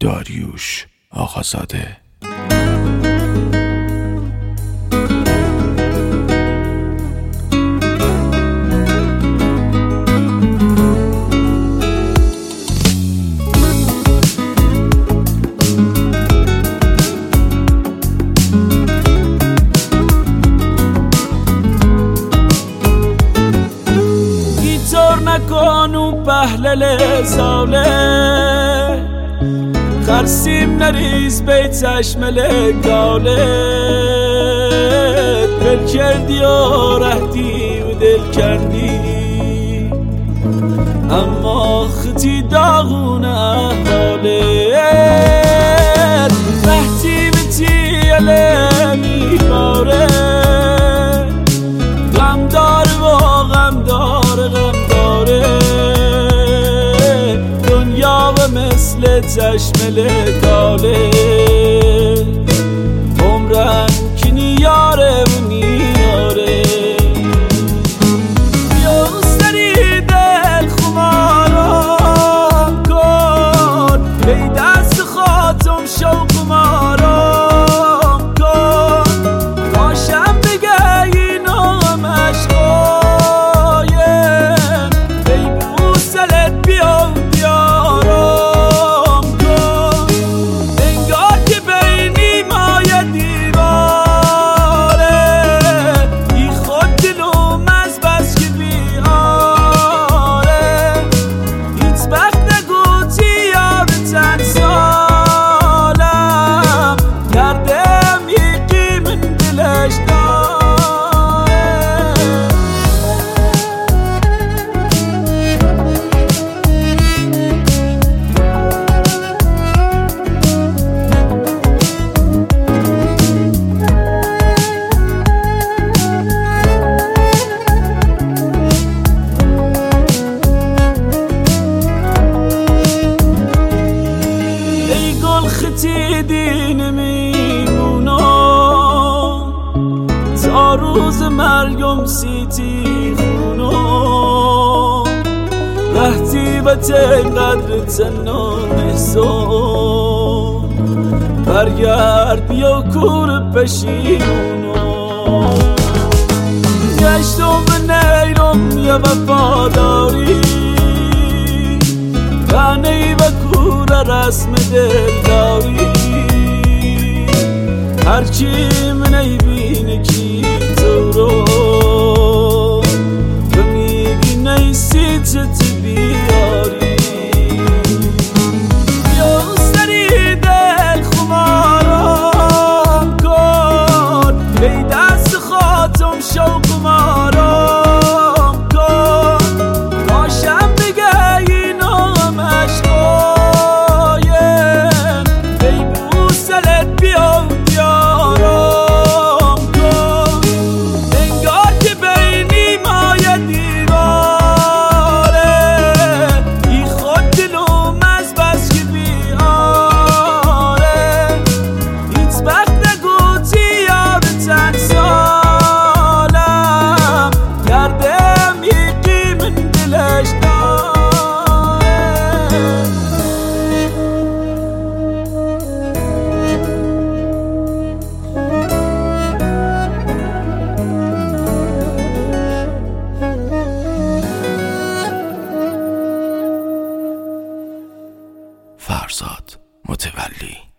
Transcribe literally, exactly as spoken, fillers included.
داریوش آقازاده. نکنو پهلل ساله خرسیم نریز بی چشم لگاله دل کردی و رهدی و دل کردی اما خطی داغونه احواله رهتی بتی علمی باره غم دار و غم دار غم دنیا و مثل چشم لگاله عمرن که نیاره و نیاره بیا سری دل خمارم کن بی دست خاتم شوق مارم کن باشم بگه این هم عشقایم بی بوسلت بیا خطی دین میمونم تا روز مرگم سیتی خونم وقتی به تقدر تنان احسان برگرد بیا کور پشیمونم گشتم به نیرم یه وفاداری غنی و کور رسم دلداری هرچی من ایبینه کی تو رو و میگی نیستی چتی بیاری بیا سری دل خمارم کن بی دست خاتم شوق مارم کن باشم بگه این هم عشقایم بی بوسلت بیا بیارم کن انگار که بینی مایه دیواره ای خود دلوم از بس که بیاره هیچ وقت نگوتی یار چند سالم کردم یکی من دلش فرزاد متولی.